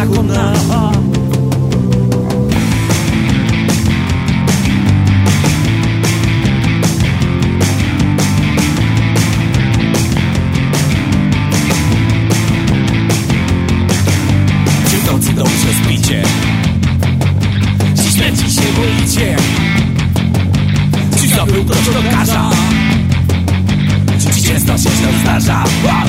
zakona. Czy w nocy dobrze spicie? Czy śmierci się boicie? Czy zabył ktoś do karza? Czy często się to zdarza?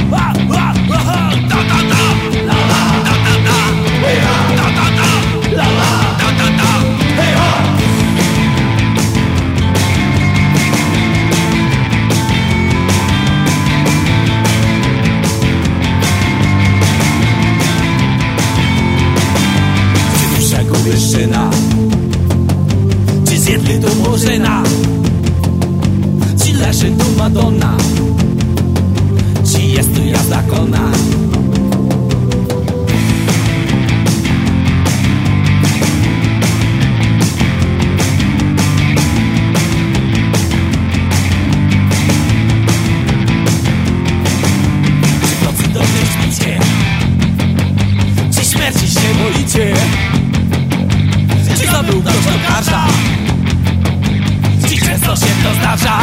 Czy dusza go wyższyna? Czy zjedli to Morzyna? Czy leży tu Madonna? Czy jest tu jazda konna? Czy w nocy dobrze śpicie? Czy śmierci się boicie? Czy zabył ktoś do karza? Czy często się to zdarza?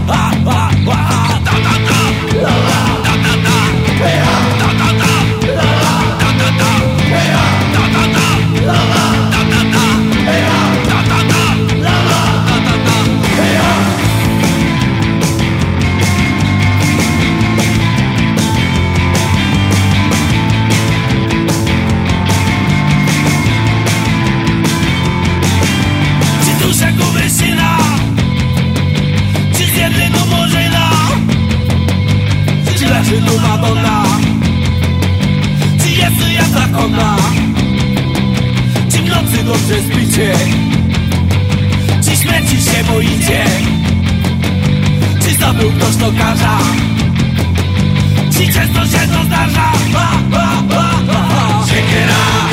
Czy dusza go wysyna? Czy zjedli do Morzyna? Czy leży tu Madonna? Czy jest tu jazda konna? Czy w nocy dobrze spicie? Czy śmierci się boicie? Czy zabył ktoś do karza? Czy często się to zdarza? Siekiera!